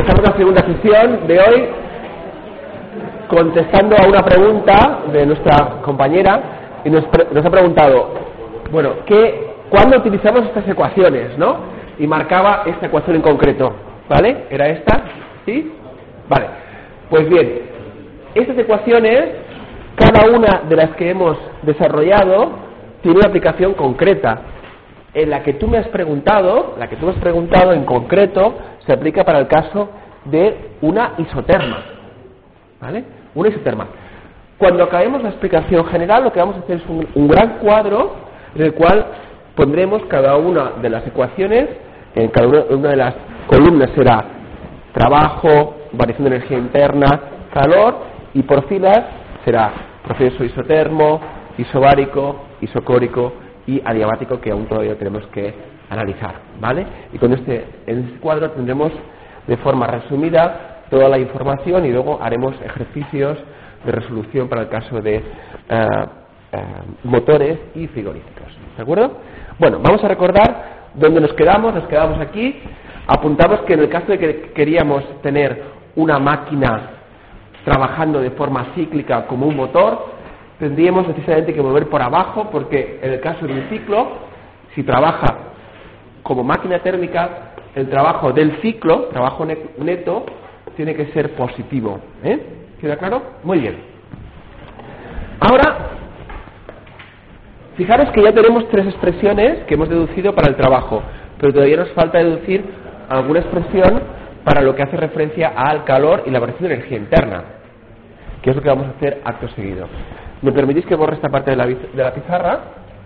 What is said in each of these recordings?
Empezamos la segunda sesión de hoy contestando a una pregunta de nuestra compañera y nos ha preguntado, bueno, ¿cuándo utilizamos estas ecuaciones, no? Y marcaba esta ecuación en concreto, ¿vale? ¿Era esta? ¿Sí? Vale. Pues bien, estas ecuaciones, cada una de las que hemos desarrollado, tiene una aplicación concreta. En la que tú me has preguntado, en concreto, se aplica para el caso de una isoterma, ¿vale? Una isoterma. Cuando acabemos la explicación general, lo que vamos a hacer es un gran cuadro en el cual pondremos cada una de las ecuaciones, en cada una de las columnas será trabajo, variación de energía interna, calor, y por filas será proceso isotermo, isobárico, isocórico y adiabático, que aún todavía tenemos que analizar, ¿vale? Y en este cuadro tendremos de forma resumida toda la información y luego haremos ejercicios de resolución para el caso de motores y frigoríficos, ¿de acuerdo? Bueno, vamos a recordar dónde nos quedamos aquí. Apuntamos que en el caso de que queríamos tener una máquina trabajando de forma cíclica como un motor, tendríamos necesariamente que mover por abajo, porque en el caso de un ciclo, si trabaja como máquina térmica, el trabajo del ciclo, trabajo neto, tiene que ser positivo, ¿Queda claro? Muy bien. Ahora, fijaros que ya tenemos tres expresiones que hemos deducido para el trabajo, pero todavía nos falta deducir alguna expresión para lo que hace referencia al calor y la variación de energía interna, que es lo que vamos a hacer acto seguido. ¿Me permitís que borre esta parte de la pizarra?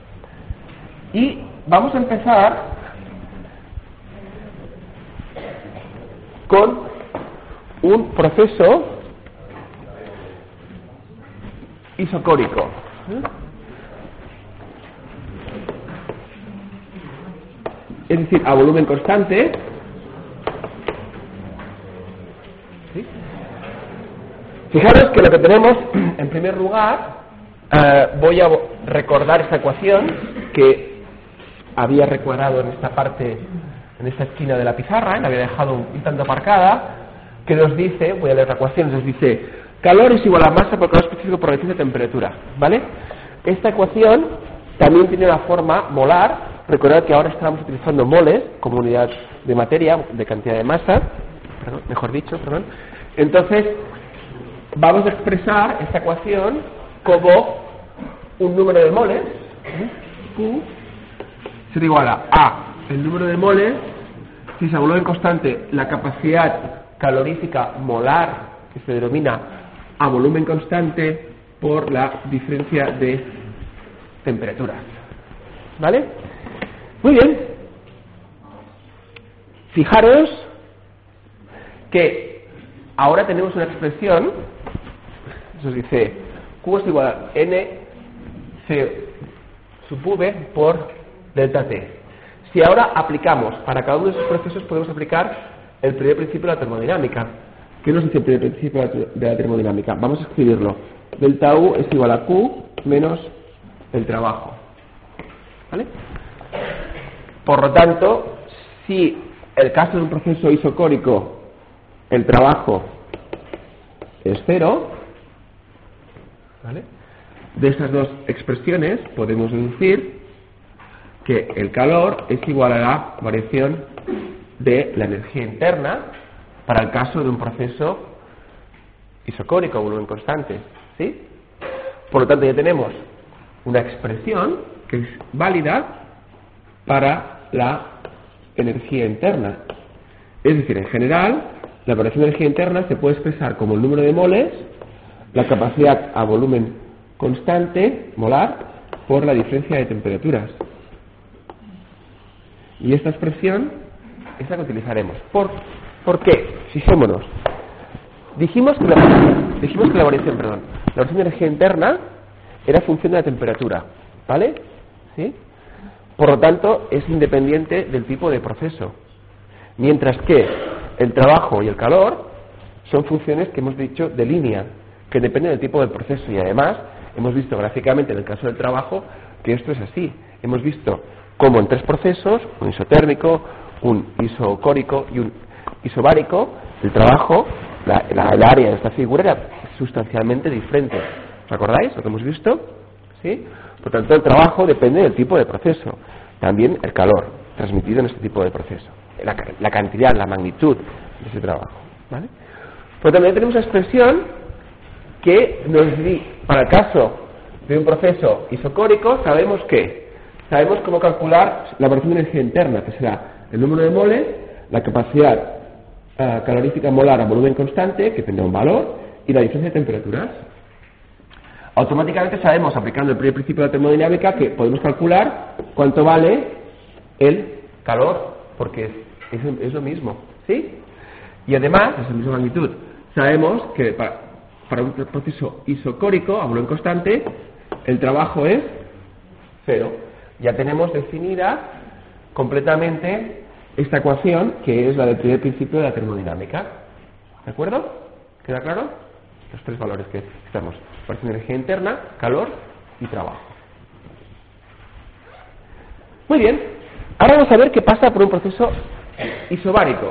Y vamos a empezar con un proceso isocórico. Es decir, a volumen constante. ¿Sí? Fijaros que lo que tenemos, en primer lugar, voy a recordar esta ecuación que había recuadrado en esta parte, en esta esquina de la pizarra, la había dejado un tanto aparcada, que nos dice, voy a leer la ecuación, nos dice, calor es igual a masa por calor específico por relación de temperatura, ¿vale? Esta ecuación también tiene la forma molar. Recordad que ahora estamos utilizando moles como unidad de materia, de cantidad de masa, perdón. Entonces, vamos a expresar esta ecuación como un número de moles, Q, será igual a el número de moles, si es a volumen constante, la capacidad calorífica molar, que se denomina a volumen constante, por la diferencia de temperaturas. ¿Vale? Muy bien. Fijaros que ahora tenemos una expresión, eso dice Q es igual a N C sub V por delta T. Si ahora aplicamos para cada uno de esos procesos, podemos aplicar el primer principio de la termodinámica. ¿Qué nos dice el primer principio de la termodinámica? Vamos a escribirlo. Delta U es igual a Q menos el trabajo. ¿Vale? Por lo tanto, si el caso de un proceso isocórico, el trabajo es cero, ¿vale? De estas dos expresiones podemos deducir que el calor es igual a la variación de la energía interna para el caso de un proceso isocórico, volumen constante, ¿sí? Por lo tanto, ya tenemos una expresión que es válida para la energía interna. Es decir, en general, la variación de energía interna se puede expresar como el número de moles, la capacidad a volumen constante, molar, por la diferencia de temperaturas. Y esta expresión es la que utilizaremos. ¿Por qué? Fijémonos. Dijimos que la variación de energía interna era función de la temperatura, ¿vale? ¿Sí? Por lo tanto, es independiente del tipo de proceso. Mientras que el trabajo y el calor son funciones que hemos dicho de línea, que dependen del tipo del proceso. Y además, hemos visto gráficamente en el caso del trabajo que esto es así. Hemos visto cómo en tres procesos, un isotérmico, un isocórico y un isobárico, el trabajo, el área de esta figura era sustancialmente diferente. ¿Os acordáis lo que hemos visto? ¿Sí? Por tanto, el trabajo depende del tipo de proceso. También el calor transmitido en este tipo de proceso. La cantidad, la magnitud de ese trabajo. ¿Vale? Pero también tenemos una expresión que nos dice, para el caso de un proceso isocórico, sabemos cómo calcular la variación de energía interna, que será el número de moles, la capacidad calorífica molar a volumen constante, que tendrá un valor, y la diferencia de temperaturas. Automáticamente sabemos, aplicando el primer principio de la termodinámica, que podemos calcular cuánto vale el calor, porque es lo mismo, ¿sí? Y además, es la misma magnitud, sabemos que para un proceso isocórico a volumen constante, el trabajo es 0. Ya tenemos definida completamente esta ecuación, que es la del primer principio de la termodinámica. ¿De acuerdo? ¿Queda claro? Los tres valores que necesitamos: variación de energía interna, calor y trabajo. Muy bien. Ahora vamos a ver qué pasa por un proceso isobárico.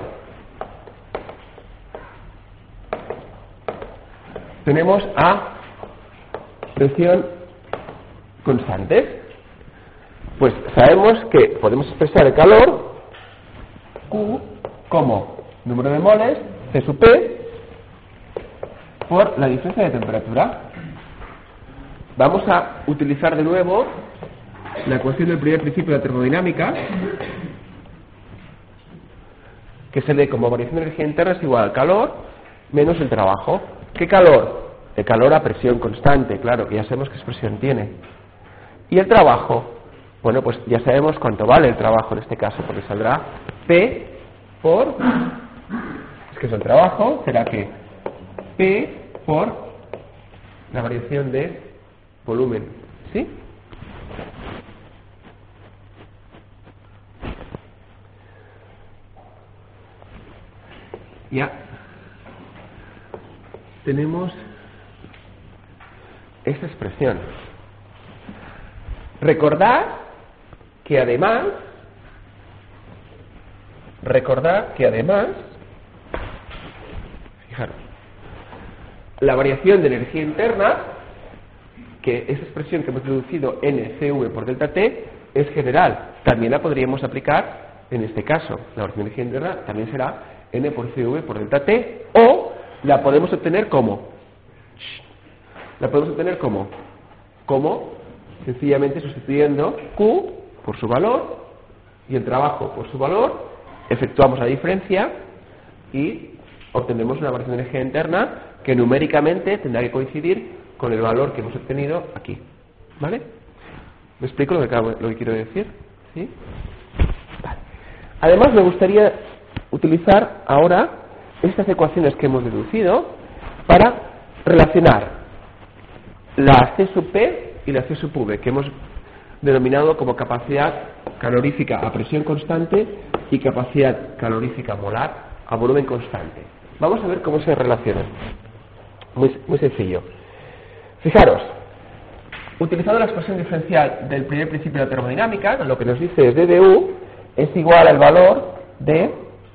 Tenemos a presión constante. Pues sabemos que podemos expresar el calor Q como número de moles C sub P por la diferencia de temperatura. Vamos a utilizar de nuevo la ecuación del primer principio de la termodinámica, que se lee como variación de energía interna es igual al calor menos el trabajo. ¿Qué calor? El calor a presión constante, claro, que ya sabemos qué expresión tiene. ¿Y el trabajo? Bueno, pues ya sabemos cuánto vale el trabajo en este caso, porque saldrá P por... Es que es el trabajo, será que P por la variación de volumen, ¿sí? Ya tenemos esta expresión. Recordad que además, fijaros, la variación de energía interna, que esa expresión que hemos reducido NCV por delta T, es general. También la podríamos aplicar en este caso. La variación de energía interna también será N por CV por delta T, o la podemos obtener como sencillamente sustituyendo Q por su valor y el trabajo por su valor, efectuamos la diferencia y obtenemos una variación de energía interna que numéricamente tendrá que coincidir con el valor que hemos obtenido aquí. ¿Vale? ¿Me explico lo que quiero decir? ¿Sí? Vale. Además, me gustaría utilizar ahora estas ecuaciones que hemos deducido para relacionar la C sub P y la C sub V, que hemos denominado como capacidad calorífica a presión constante y capacidad calorífica molar a volumen constante. Vamos a ver cómo se relacionan. Muy sencillo. Fijaros, utilizando la expresión diferencial del primer principio de la termodinámica, lo que nos dice es ddu es igual al valor de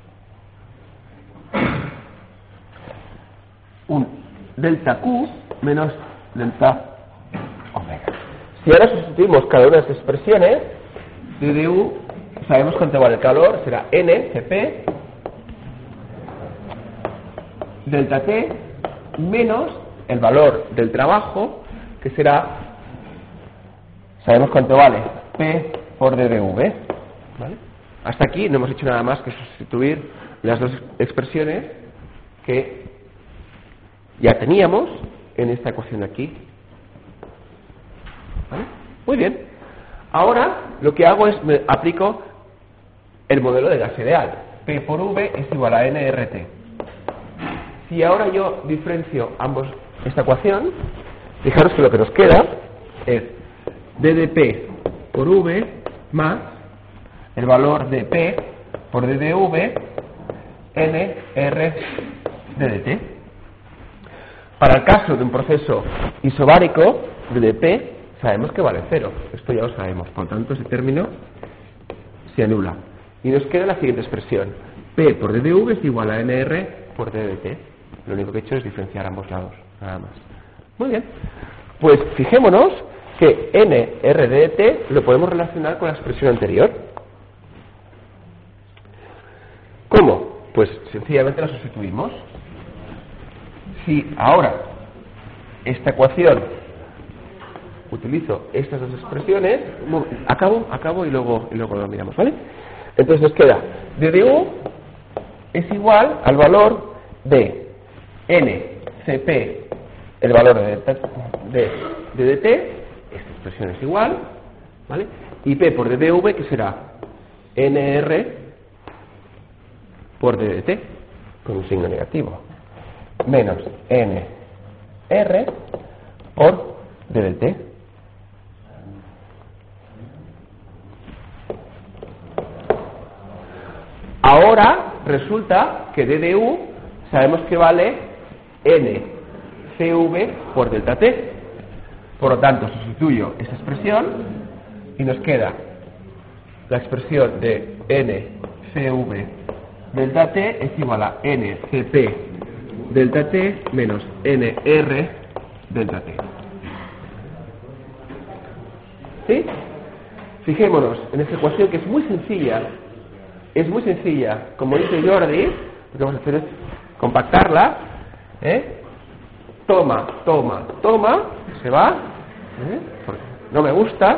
un delta Q menos delta omega. Si ahora sustituimos cada una de estas expresiones, ddu, sabemos cuánto vale el calor, será N Cp delta T menos el valor del trabajo, que será, sabemos cuánto vale, P por dDV. ¿Vale? Hasta aquí no hemos hecho nada más que sustituir las dos expresiones que ya teníamos en esta ecuación de aquí. ¿Vale? Muy bien. Ahora lo que hago es me aplico el modelo de gas ideal. P por V es igual a nRT. Si ahora yo diferencio esta ecuación, fijaros que lo que nos queda es ddP por V más el valor de P por ddV nR ddt. Para el caso de un proceso isobárico, ddP sabemos que vale 0. Esto ya lo sabemos. Por lo tanto, ese término se anula. Y nos queda la siguiente expresión. P por dDV es igual a NR por dDT. Lo único que he hecho es diferenciar ambos lados, nada más. Muy bien. Pues fijémonos que NR dDT lo podemos relacionar con la expresión anterior. ¿Cómo? Pues sencillamente la sustituimos. Si ahora esta ecuación utilizo estas dos expresiones, acabo y luego lo miramos, ¿vale? Entonces nos queda ddu es igual al valor de NCP, el valor de dt, esta expresión es igual, ¿vale? Y P por dDV, que será NR por ddt, con un signo negativo, menos NR por ddt. Ahora resulta que ddu sabemos que vale NCV por delta t. Por lo tanto, sustituyo esa expresión y nos queda la expresión de NCV delta t es igual a NCP delta t menos NR delta t. ¿Sí? Fijémonos en esta ecuación que es muy sencilla. Es muy sencilla. Como dice Jordi, lo que vamos a hacer es compactarla. Toma, se va. No me gusta.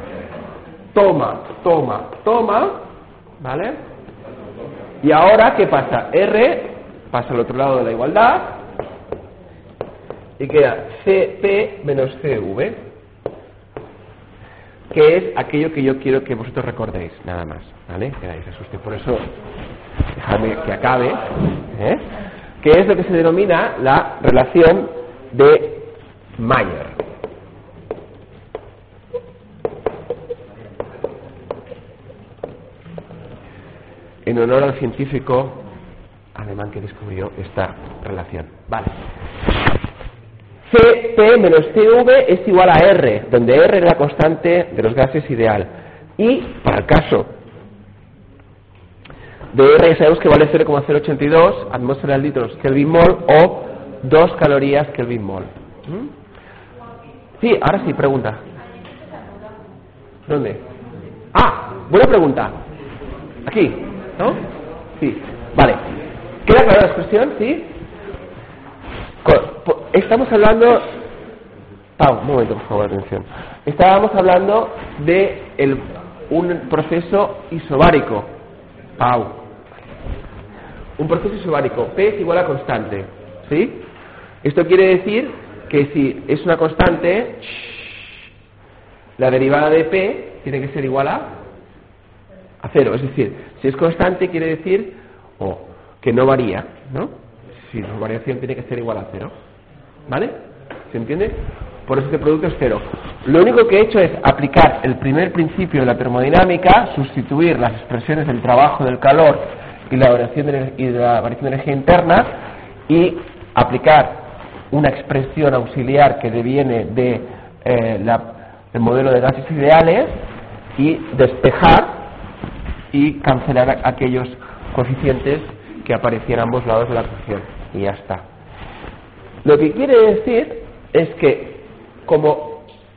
Toma, ¿vale? Y ahora, ¿qué pasa? R pasa al otro lado de la igualdad y queda CP menos CV, que es aquello que yo quiero que vosotros recordéis, nada más, ¿vale? Que nadie se asuste. Por eso, dejadme que acabe, que es lo que se denomina la relación de Mayer. En honor al científico alemán que descubrió esta relación. Vale. Cp menos Cv es igual a R, donde R es la constante de los gases ideal. Y, para el caso de R, sabemos que vale 0,082 atmósferas litros Kelvin mol o 2 calorías Kelvin mol. Sí, ahora sí, pregunta. ¿Dónde? Ah, buena pregunta. Aquí, ¿no? Sí, vale. ¿Queda clara la expresión? ¿Sí? Estamos hablando... Pau, un momento, por favor, atención. Estábamos hablando de un proceso isobárico. Pau. Un proceso isobárico. P es igual a constante. ¿Sí? Esto quiere decir que si es una constante, la derivada de P tiene que ser igual a cero. Es decir, si es constante quiere decir que no varía, ¿no? Si su variación tiene que ser igual a cero. ¿Vale? ¿Se entiende? Por eso este producto es cero. Lo único que he hecho es aplicar el primer principio de la termodinámica, sustituir las expresiones del trabajo, del calor y la variación de energía interna y aplicar una expresión auxiliar que deviene de el modelo de gases ideales y despejar y cancelar aquellos coeficientes que aparecían a ambos lados de la ecuación. Y ya está. Lo que quiere decir es que como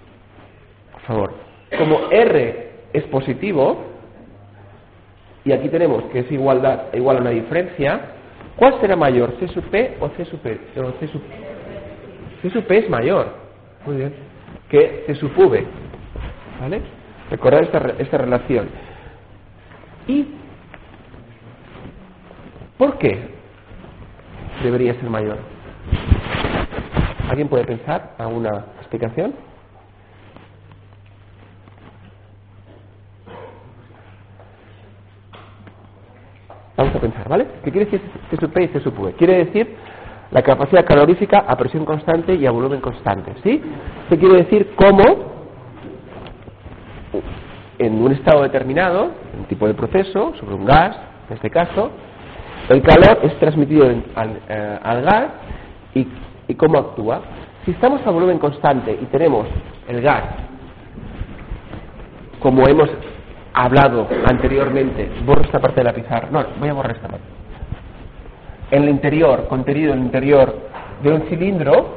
R es positivo y aquí tenemos que es igual a una diferencia, ¿cuál será mayor? ¿C sub P o C sub P? C sub P es mayor, muy bien, que C sub V, ¿vale? Recordad esta relación. ¿Y por qué debería ser mayor? ¿Alguien puede pensar a una explicación? Vamos a pensar, ¿vale? ¿Qué quiere decir C sub P y C sub V? Quiere decir la capacidad calorífica a presión constante y a volumen constante, ¿sí? Esto quiere decir cómo en un estado determinado, un tipo de proceso, sobre un gas, en este caso, el calor es transmitido al gas y cómo actúa. Si estamos a volumen constante y tenemos el gas como hemos hablado anteriormente. Borro esta parte de la pizarra. No, voy a borrar esta parte. En el interior, contenido en el interior de un cilindro,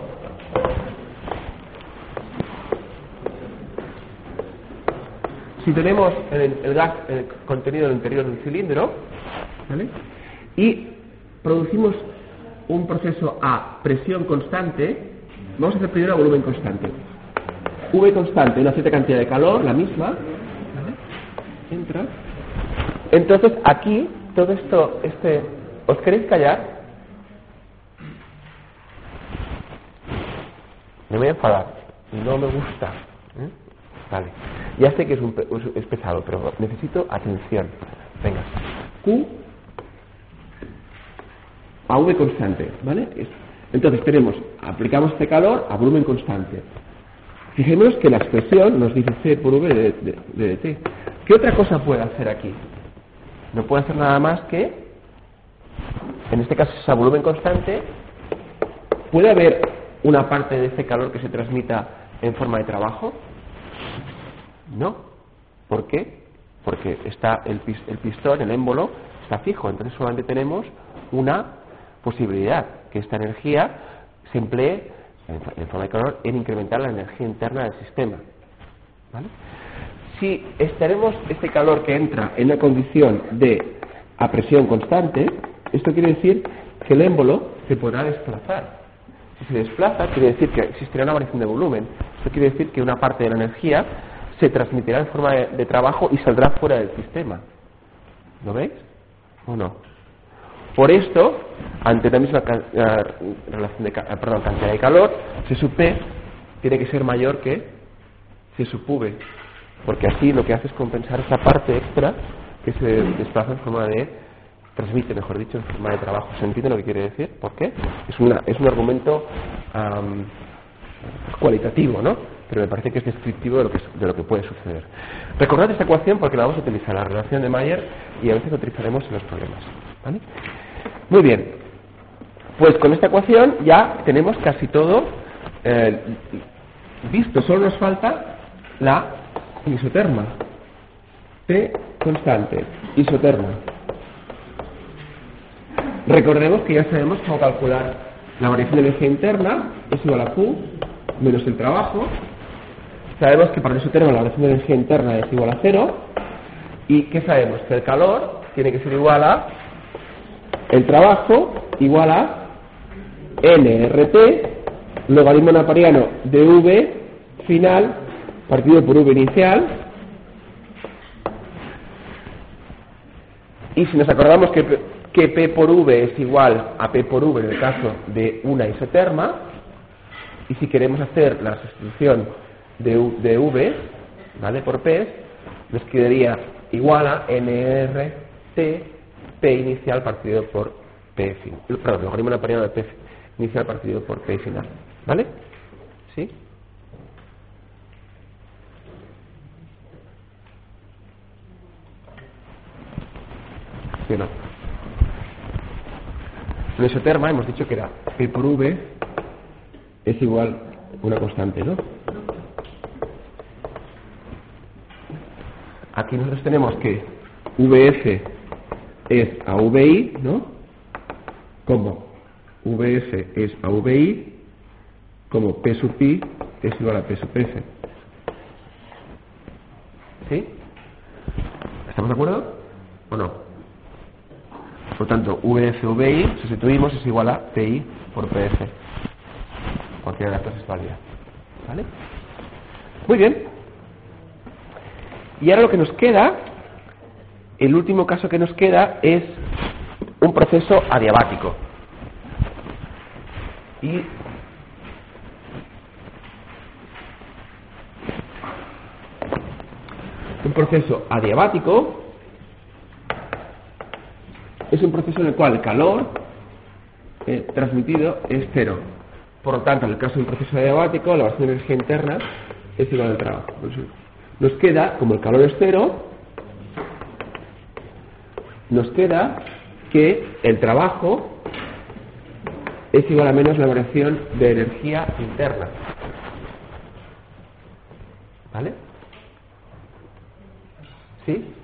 si tenemos el gas contenido en el interior del cilindro, ¿vale? Y producimos un proceso a presión constante, vamos a hacer primero a volumen constante. V constante, una cierta cantidad de calor, la misma, ¿vale? Entra. Entonces aquí, todo esto, ¿os queréis callar? Me voy a enfadar, no me gusta. Vale, ya sé que es pesado, pero necesito atención. Venga, Q a V constante, ¿vale? Entonces aplicamos este calor a volumen constante. Fijémonos que la expresión nos dice C por V de dt. ¿Qué otra cosa puede hacer aquí? No puede hacer nada más que, en este caso es a volumen constante, ¿puede haber una parte de este calor que se transmita en forma de trabajo? No. ¿Por qué? Porque está el pistón, el émbolo, está fijo. Entonces solamente tenemos una posibilidad, que esta energía se emplee en forma de calor en incrementar la energía interna del sistema. ¿Vale? Si tenemos este calor que entra en una condición a presión constante, esto quiere decir que el émbolo se podrá desplazar. Si se desplaza, quiere decir que existirá una variación de volumen. Esto quiere decir que una parte de la energía se transmitirá en forma de trabajo y saldrá fuera del sistema. ¿Lo veis? ¿O no? Por esto, ante la misma cantidad de calor, C sub P tiene que ser mayor que C sub V, porque así lo que hace es compensar esa parte extra que se desplaza en forma transmite, mejor dicho, en forma de trabajo. ¿Se entiende lo que quiere decir? ¿Por qué? Es un argumento cualitativo, ¿no? Pero me parece que es descriptivo de lo que puede suceder. Recordad esta ecuación porque la vamos a utilizar en la relación de Mayer y a veces la utilizaremos en los problemas. ¿Vale? Muy bien. Pues con esta ecuación ya tenemos casi todo visto. Solo nos falta la isoterma. P constante, isoterma. Recordemos que ya sabemos cómo calcular la variación de energía interna, es igual a Q menos el trabajo. Sabemos que para el isoterma la variación de energía interna es igual a 0. ¿Y qué sabemos? Que el calor tiene que ser igual a el trabajo igual a nRT, logaritmo napariano de V final partido por V inicial. Y si nos acordamos que P por V es igual a P por V en el caso de una isoterma, y si queremos hacer la sustitución de V, ¿vale? Por P, nos quedaría igual a nRT P inicial partido por P final. Perdón, logaritmo napariano de P inicial partido por P final. ¿Vale? ¿Sí? ¿Sí o no? En isoterma hemos dicho que era P por V es igual a una constante, ¿no? Aquí nosotros tenemos que VF es a VI, ¿no? Como VF es a VI, como P sub I es igual a P sub F. ¿Sí? ¿Estamos de acuerdo? ¿O no? Por tanto, VF o VI, sustituimos, es igual a PI por PF. Cualquiera de las dos es válida. ¿Vale? Muy bien. Y ahora lo que nos queda, el último caso que nos queda es un proceso adiabático. Y un proceso adiabático es un proceso en el cual el calor transmitido es cero. Por lo tanto, en el caso de un proceso adiabático, la variación de energía interna es igual al trabajo. Nos queda, como el calor es cero, nos queda que el trabajo es igual a menos la variación de energía interna. ¿Vale? ¿Sí?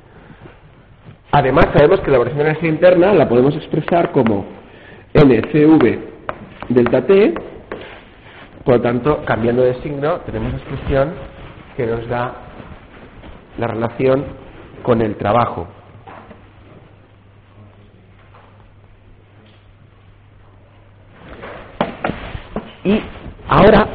Además, sabemos que la variación de energía interna la podemos expresar como NCV delta T. Por lo tanto, cambiando de signo, tenemos una expresión que nos da la relación con el trabajo. Y ahora,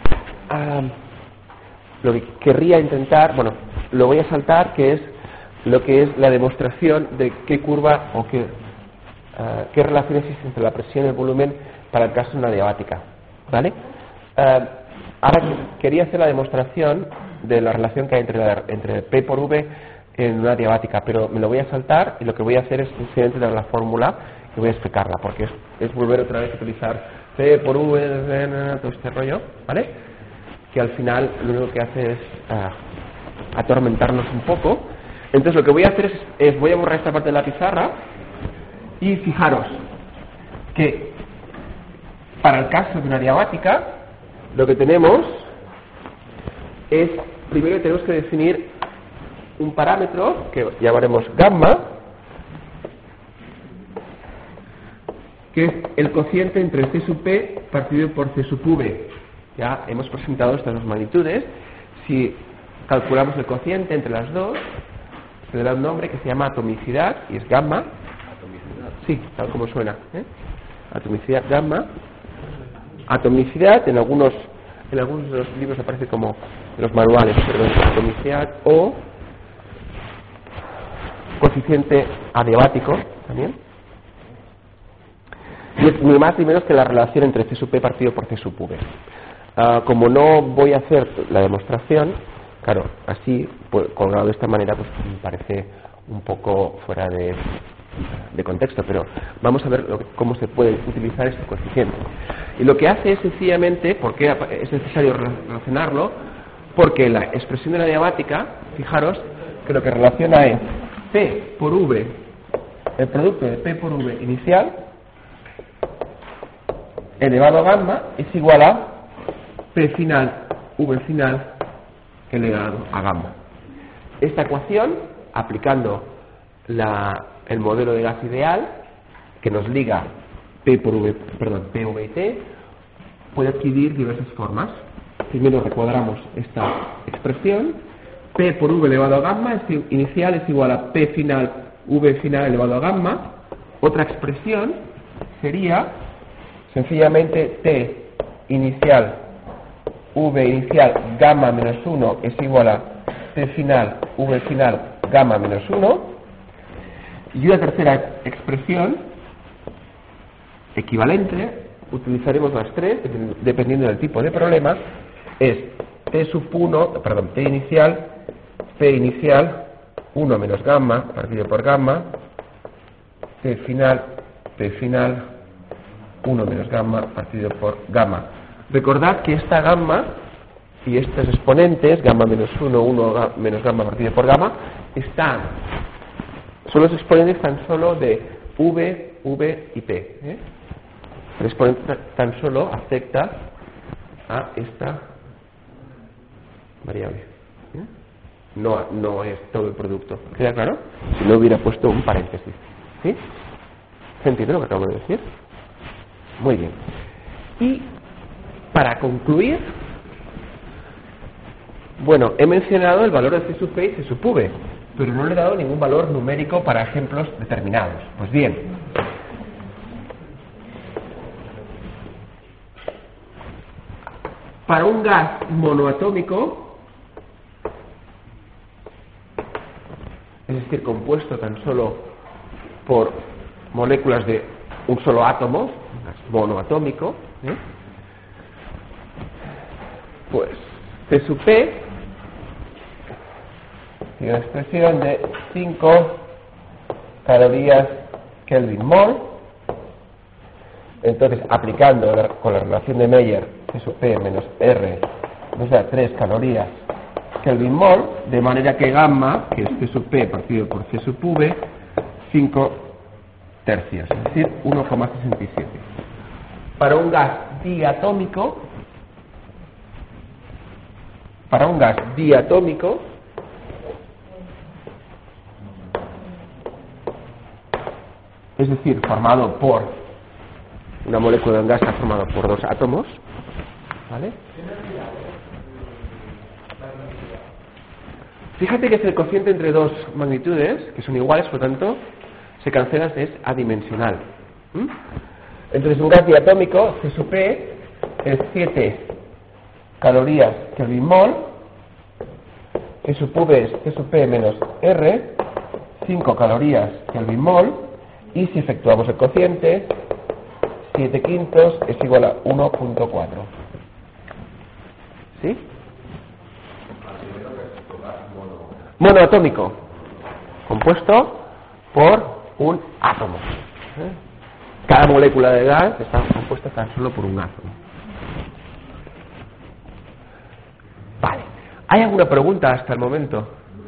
lo que querría intentar, bueno, lo voy a saltar, que es lo que es la demostración de qué curva o qué relación existe entre la presión y el volumen para el caso de una adiabática, ¿vale? Ahora quería hacer la demostración de la relación que hay entre P por V en una adiabática, pero me lo voy a saltar y lo que voy a hacer es simplemente dar la fórmula y voy a explicarla, porque es volver otra vez a utilizar P por V, todo este rollo, ¿vale? Que al final lo único que hace es atormentarnos un poco. Entonces lo que voy a hacer es voy a borrar esta parte de la pizarra y fijaros que para el caso de una adiabática lo que tenemos es, primero tenemos que definir un parámetro que llamaremos gamma, que es el cociente entre C sub P partido por C sub V. Ya hemos presentado estas dos magnitudes. Si calculamos el cociente entre las dos, se le da un nombre que se llama atomicidad y es gamma. ¿Atomicidad? Sí, tal como suena, ¿eh? Atomicidad gamma. Atomicidad en algunos de los libros aparece como en los manuales, perdón, atomicidad o coeficiente adiabático también. Y es ni más ni menos que la relación entre C sub P partido por C sub V. Como no voy a hacer la demostración, claro, así, pues, colgado de esta manera, pues me parece un poco fuera de contexto, pero vamos a ver cómo se puede utilizar este coeficiente. Y lo que hace es sencillamente, ¿por qué es necesario relacionarlo? Porque la expresión de la adiabática, fijaros que lo que relaciona es P por V, el producto de P por V inicial, elevado a gamma, es igual a P final, V final, elevado a gamma. Esta ecuación, aplicando el modelo de gas ideal, que nos liga PV y T, puede adquirir diversas formas. Primero recuadramos esta expresión. P por V elevado a gamma inicial es igual a P final, V final elevado a gamma. Otra expresión sería sencillamente T inicial, V inicial, gamma menos 1 es igual a T final, V final, gamma menos 1. Y una tercera expresión equivalente, utilizaremos las tres dependiendo del tipo de problema, es T sub 1, perdón, T inicial, P inicial, 1 menos gamma partido por gamma, T final, P final, 1 menos gamma partido por gamma. Recordad que esta gamma y estos exponentes, gamma menos 1, 1 menos gamma partido por gamma, son los exponentes tan solo de V, V y P. El exponente tan solo afecta a esta variable. No es todo el producto. ¿Queda claro? Si no hubiera puesto un paréntesis. ¿Sí? ¿Se entiende lo que acabo de decir? Muy bien. Y para concluir, bueno, he mencionado el valor de C sub P y C sub V, pero no le he dado ningún valor numérico para ejemplos determinados. Pues bien, para un gas monoatómico, es decir, compuesto tan solo por moléculas de un solo átomo, monoatómico, pues C sub P tiene una expresión de 5 calorías Kelvin mol. Entonces, aplicando con la relación de Meyer, C sub P menos R nos da 3 calorías Kelvin mol, de manera que gamma, que es C sub P partido por C sub V, 5 tercios, es decir, 1,67. Para un gas diatómico, es decir, formado por una molécula de un gas formado por dos átomos, ¿vale? Fíjate que es el cociente entre dos magnitudes, que son iguales, por lo tanto, se cancela, es adimensional. Entonces, un gas diatómico, C sub P, es 7 calorías Kelvin mol, que su V es C sub P menos R, 5 calorías Kelvin mol, y si efectuamos el cociente, 7 quintos es igual a 1.4. ¿Sí? Monoatómico, compuesto por un átomo. Cada molécula de gas está compuesta tan solo por un átomo. Vale. ¿Hay alguna pregunta hasta el momento?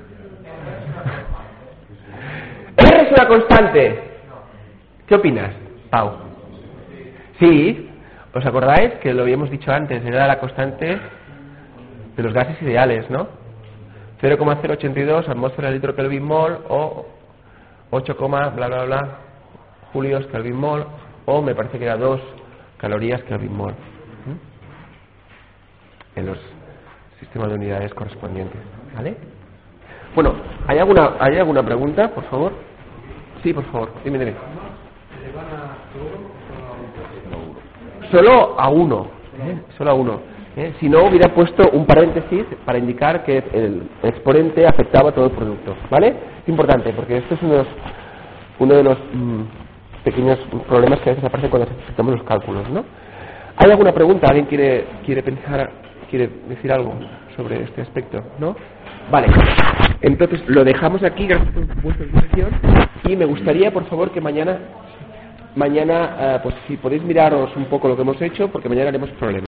¿R es una constante? ¿Qué opinas, Pau? Sí. ¿Os acordáis que lo habíamos dicho antes? Era la constante de los gases ideales, ¿no? 0,082 atmósfera de litro Kelvin mol o 8, bla bla bla julios Kelvin mol, o me parece que era 2 calorías Kelvin mol en los sistemas de unidades correspondientes, ¿vale? Bueno, ¿hay alguna pregunta, por favor? Sí, por favor, dime. Solo a uno, solo a uno. Si no, hubiera puesto un paréntesis para indicar que el exponente afectaba a todo el producto, ¿vale? Es importante, porque esto es uno de los pequeños problemas que a veces aparecen cuando hacemos los cálculos, ¿no? ¿Hay alguna pregunta? ¿Alguien quiere decir algo sobre este aspecto? ¿No? Vale. Entonces, lo dejamos aquí, gracias por vuestra atención, y me gustaría, por favor, que mañana, pues si podéis miraros un poco lo que hemos hecho, porque mañana haremos problemas.